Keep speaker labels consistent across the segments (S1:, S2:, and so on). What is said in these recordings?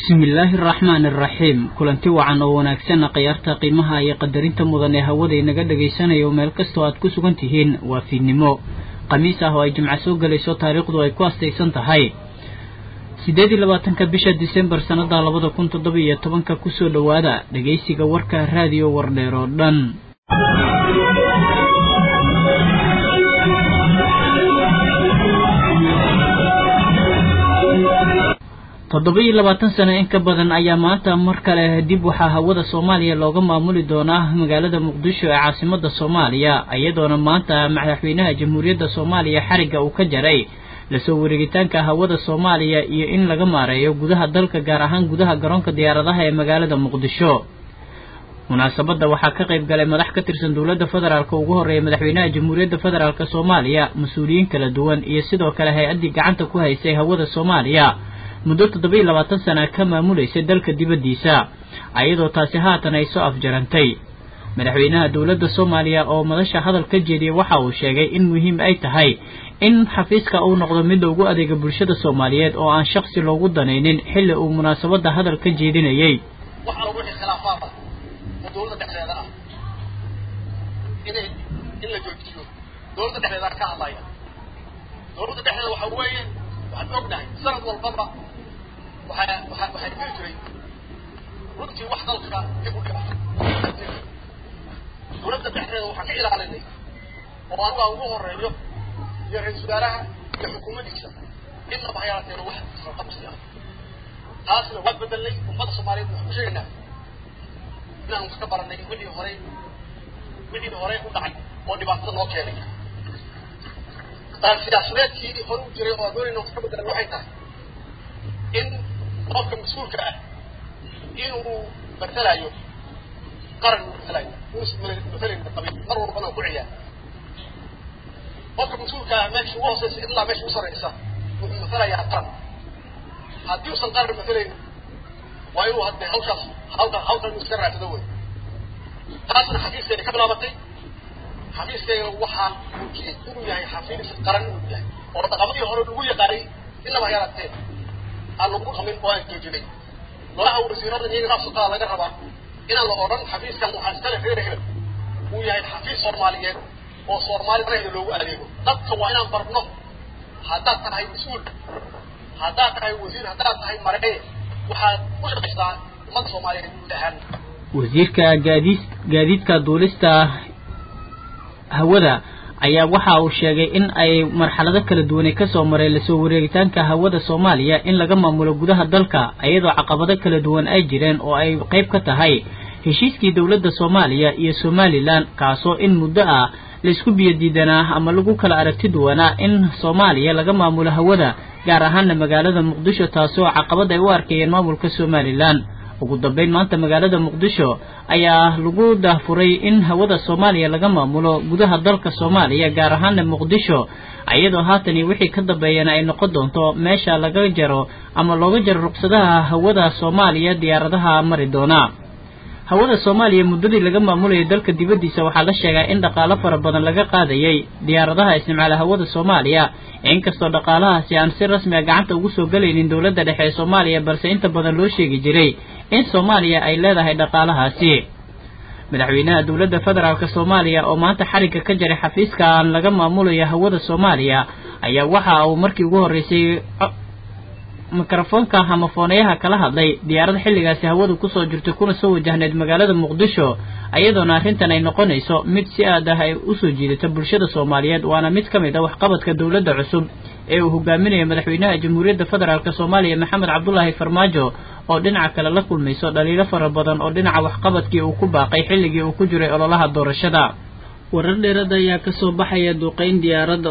S1: bismillaahi raxmaani raxiim kulanti wacan oo wanaagsan qiyaarta qiimaha iyo qadarinta mudan ee hawada inaga dhageysanayo meel kastoo aad ku sugan tihiin waa fiidnimo khamiis ah oo ay jimco soo galayso taariikhdu ay ku astaysan tahay 28 bisha Diseembar sanada 2017 ku soo dhawaada dhageysiga warka raadiyo Wardheer oo dhan toddobiyo 20 sano in ka badan ayaa maanta mar kale dib waxa hawada Soomaaliya looga maamuli doonaa magaalada Muqdisho ee caasimadda Soomaaliya iyadoona maanta madaxweynaha Jamhuuriyadda Soomaaliya xariga uu ka jaray la soo wareegitaanka hawada Soomaaliya iyo in laga maareeyo gudaha dalka gaar ahaan gudaha garoonka diyaaradaha ee magaalada Muqdisho munaasabada waxaa ka qayb galay madax ka tirsan dawladda federaalka ugu horeeyay madaxweynaha Jamhuuriyadda Federaalka Soomaaliya mas'uuliyiin kala duwan iyo sidoo kale hay'adii gacanta ku haysay hawada Soomaaliya muddo 27 sano ka maamuleysay dalka dibadiisa ayadoo taasi haatan ay soo afjarantay madaxweynaha dawladda Soomaaliya oo madasha hadal ka jeediyay waxa uu sheegay in muhiim ay tahay in xafiiska uu noqdo mid ugu adeega bulshada Soomaaliyeed oo aan shakhsi loogu daneynin xilli uu munaasabada hadal ka jeedinayay
S2: waxa ugu xilaafaada dawladda dhexdeeda ah in la joojiyo dawladda dhexdeeda ka hadlaya dawladda dhexdeeda waxa weeye waxaan ognahay sanad walba waxay jiri jiray runtii wax dalka dib u dhigay dawladda dhexdeeda waxaan ka ilaalinay oo aniga ugu horeeyo iyo ra'iisul wasaaraha iyo xukuumaddiisa in la bahayaateeno wax qabsi ah taasna waa bedelay ummadda Soomaaliyeed waxaan ku sheegnaa inaan ka baranay wixii hore u dhacay oo dhibaato loo keenay taas siyaasadeedkii hore u jiray oo doonayno ka bedelan waxay tahay in qofka mas'uulka ah inuu matalayo qaran matalayo mar walbana ku ciyaar qofka mas'uulka ah meesha ugu hooseysa ilaa meesha ugu sareysa wuxuu matalayaa qaran haddii uusan qaran matalayn waa inuu hadda halkan iska raadsado wey taasna xafiiskeeda ka bilaabatay xafiiskeeda waxaa inuu yahay xafiis qaran inuu yahay oo dhaqamadii hore lagu yaqaanay in laba yaraatee aan lagu qamin oo aan joojinay golaha wasiirada iyaga qaabsataa laga rabaa inaan la odhan xafiiskan waxaa iskale reer uu yahay xafiis Soomaaliyeed oo Soomaaliyeed loogu adeego dadka waa inaan barno haddaad tahay mas'uul haddaad tahay wasiir haddaad tahay maraykan waxaad u shaqaysaa ummadda Soomaaliyeed guud ahaan
S1: wasiirka gaadiidka duulista hawada ayaa waxa uu sheegay in ay marxalado kala duwan ka soo maray la soo wareegitaanka hawada Soomaaliya in laga maamulo gudaha dalka iyadoo caqabado kala duwan ay jireen oo ay qayb ka tahay heshiiskii dawladda Soomaaliya iyo Somaliland kaasoo in muddo ah la isku biyadiidanaa ama lagu kala aragti duwanaa in Soomaaliya laga maamulo hawada gaar ahaan magaalada Muqdisho taasoo caqabad ay u arkayeen maamulka Somaliland ugu dambeyn maanta magaalada Muqdisho ayaa lagu daafuray in hawada Soomaaliya laga maamulo gudaha dalka Soomaaliya gaar ahaan Muqdisho ayadoo haatan wixii ka dambeeyana ay noqon doonto meesha laga jaro ama looga jaro ruqsadaha hawada Soomaaliya diyaaradaha mari doona hawada Soomaaliya muddadii laga maamulayay dalka dibadiisa waxaa la sheegay in dhaqaale fara badan laga qaadayay diyaaradaha isticmaala hawada Soomaaliya inkastoo dhaqaalahaasi aan si rasmi ah gacanta ugu soo galaynin dawladda dhexe ee Soomaaliya balse inta badan loo sheegi jiray in Soomaaliya ay leedahay dhaqaalahaasi madaxweynaha dawladda federaalka Soomaaliya oo maanta xariga ka jaray xafiiska laga maamulayo hawada Soomaaliya ayaa waxa uu markii ugu horeysay mikrofoonka ama foonayaha kala hadlay diyaarad xilligaasi hawadu ku soo jirtay kuna soo wajahneed magaalada Muqdisho ayadoona arrintan ay noqonayso mid si aad ah ay u soo jiidato bulshada Soomaaliyeed waana mid kamid ah waxqabadka dawladda cusub ee uu hogaaminayo madaxweynaha Jamhuuriyadda Federaalka Soomaaliya Maxamed Cabdullaahi Farmaajo oo dhinaca kale la kulmayso dhaliilo fara badan oo dhinaca waxqabadkii uu ku baaqay xilligii uu ku jiray ololaha doorashada warar dheeraad ayaa ka soo baxaya duqeyn diyaarada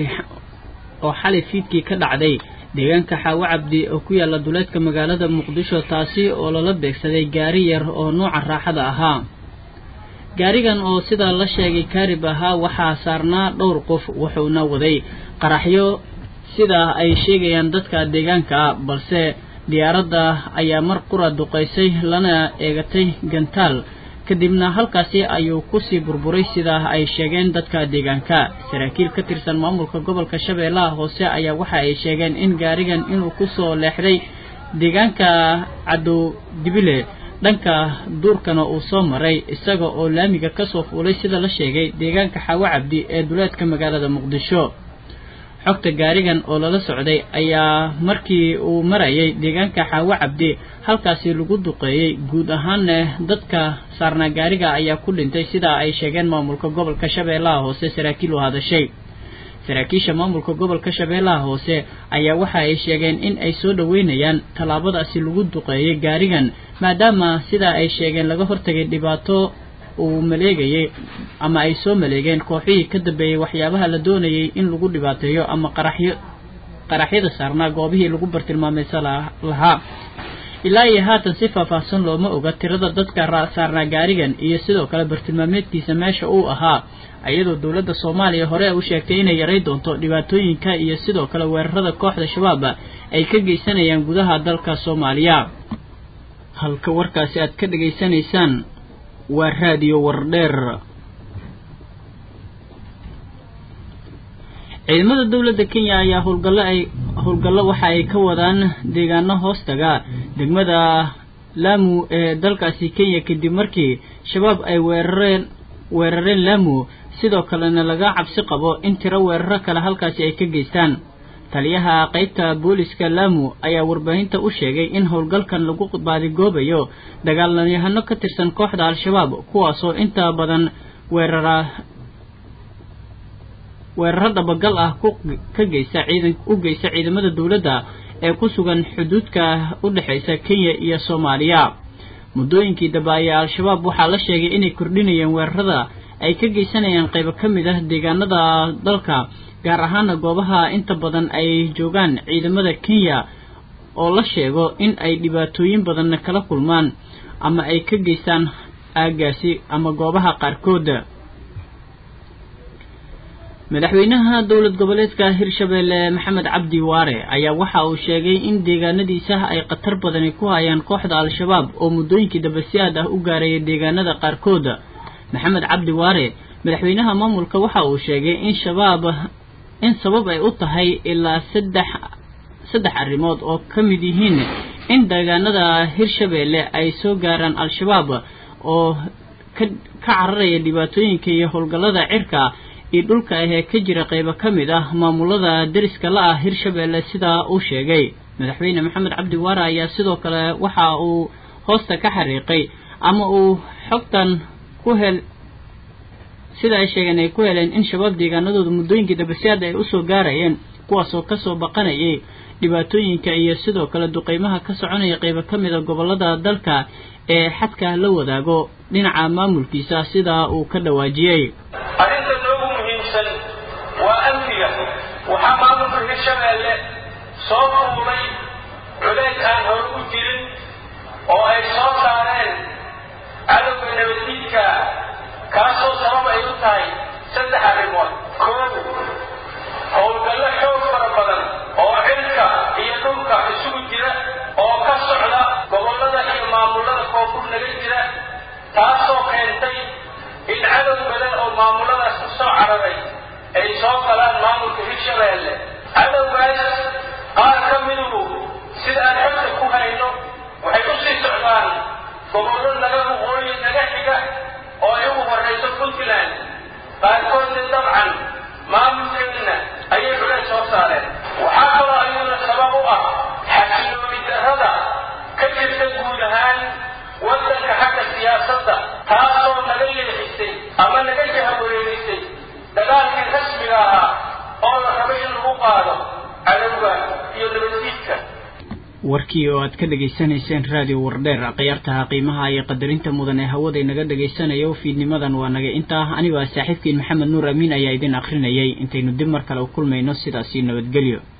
S1: oo xalay fiidkii ka dhacday deegaanka Xaawo Cabdi oo ku yaala duleedka magaalada Muqdisho taasi oo lala beegsaday gaari yar oo nooca raaxada ahaa gaarigan oo sida la sheegay kaarib ahaa waxaa saarnaa dhowr qof wuxuuna waday qaraxyo sida ay sheegayaan dadka deegaanka balse diyaaradda ayaa mar qura duqeysay lana eegatay gantaal kadibna halkaasi ayuu ku sii burburay sida ay sheegeen dadka deegaanka saraakiil ka tirsan maamulka gobolka Shabeellaha Hoose ayaa waxa ay sheegeen in gaarigan inuu ku soo leexday deegaanka Cadow Dibile dhanka duurkana uu soo maray isaga oo laamiga ka soo fuulay sida la sheegay deegaanka Xawa Cabdi ee duleedka magaalada Muqdisho xogta gaarigan oo lala socday ayaa markii uu marayay deegaanka Xawa Cabdi halkaasi lagu duqeeyay guud ahaan dadka saarna gaariga ayaa ku dhintay sida ay sheegeen maamulka gobolka Shabeellaha Hoose saraakiil u hadashay saraakiisha maamulka gobolka Shabeellaha Hoose ayaa waxa ay sheegeen in ay soo dhaweynayaan talaabadaasi lagu duqeeyay gaarigan maadaama sida ay sheegeen laga hortagay dhibaato uu maleegayay ama ay soo maleegeen kooxihii ka dambeeyay waxyaabaha la doonayay in lagu dhibaateeyo ama qaraxyada saarnaa goobihii lagu bartilmaameedsan lahaa ilaa iyo haatan si faahfaahsan looma oga tirada dadka saarnaa gaarigan iyo sidoo kale bartilmaameedkiisa meesha uu ahaa iyadoo dawladda Soomaaliya hore u sheegtay inay yaray doonto dhibaatooyinka iyo sidoo kale weerarada kooxda shabaab ay ka geysanayaan gudaha dalka Soomaaliya halka warkaasi aad ka dhageysanaysaan waa raadiyo Wardheer ciidamada dawladda Kenya ayaa howlgallo waxa ay ka wadaan deegaano hoostaga degmada Lamu ee dalkaasi Kenya kadib markii shabaab ay weerareen Lamu sidoo kalena laga cabsi qabo in tiro weeraro kale halkaasi ay ka geystaan taliyaha qaybta booliska Lamu ayaa warbaahinta u sheegay in howlgalkan lagu baadigoobayo dagaalyahano ka tirsan kooxda Al-Shabaab kuwaas oo inta badan weerarada bagal ah ka geysta ciidamada dawladda ee ku sugan xuduudka u dhaxaysa Kenya iyo Soomaaliya muddooyinkii dambe Al-Shabaab waxa la sheegay inay kordhinayeen weerarada ay ka geysanayaan qayb ka mid ah deegaanada dalka gaar ahaan goobaha inta badan ay joogaan ciidamada Kenya oo la sheego in ay dhibaatooyin badan kala kulmaan ama ay ka geystaan aagaasi ama goobaha qaarkood madaxweynaha dawlad goboleedka Hirshabeelle Maxamed Cabdi Waare ayaa waxa uu sheegay in deegaanadiisa ay qatar badan ku hayaan kooxda Al-Shabaab oo muddooyinkii dambe si aad ah u gaaray deegaanada qaarkood Maxamed Cabdi Waare madaxweynaha maamulka waxa uu sheegay in sabab ay u tahay ilaa saddex arrimood oo ka mid yihiin in deegaanada Hirshabeelle ay soo gaaraan Al-Shabaab oo ka cararaya dhibaatooyinka iyo howlgallada cirka iyo dhulka ee ka jira qayb ka mid ah maamulada dariska la ah Hirshabeelle sida uu sheegay madaxweyne Maxamed Cabdi Waare ayaa sidoo kale waxa uu hoosta ka xariiqay ama uu xogtan sida ay sheegeen ay ku heleen in shabaab deegaanadooda muddooyinkii dambe si ay u soo gaarayeen kuwaas oo ka soo baqanayay dhibaatooyinka iyo sidoo kale duqeymaha ka soconaya qayb ka mid ah gobolada dalka ee xadka la wadaago dhinaca maamulkiisa sida uu ka dhawaajiyay
S3: arinta ugu muhiimsan waa amniga waxa maamulka Hirshabeelle soo fuulay culays aan hore u jirin oo ay soo saareen cadowga nabaddiidka kaasoo sabab ay u tahay saddex arrimood howlgallo xoog fara badan oo cirka iyo dhulka isugu jira oo ka socda gobolada iyo maamulada koonfur naga jira taasoo keentay in cadow badan oo maamuladaas ku soo cararay ay soo galaan maamulka Hirshabeelle cadowgaas qaar ka miduhu sida aan xogta ku hayno waxay u sii socdaan gobollo naga waqooyi naga xiga oo ay ugu horeyso Puntland qaarkoodna dabcan maamulkeena ayay culays soo saareen waxaa kaloo ayuuna sabab u ah xasilooni darrada ka jirta guud ahaan waddanka xagga siyaasadda taasoo naga leexisay ama naga jahawareerisay dagaalkii rasmiga ahaa oo la rabay in lagu qaado cadowga iyo nabaddiidka
S1: warkii oo aad ka dhageysanayseen raadiyo Wardheer qiyaartaha qiimaha iyo qadarinta mudan ee hawada inaga dhageysanayo fiidnimadan waa naga intaa aniga saaxiibkeen Maxamed Nuur Amiin ayaa idin akhrinayay intaynu dib mar kale u kulmayno sidaas nabadgelyo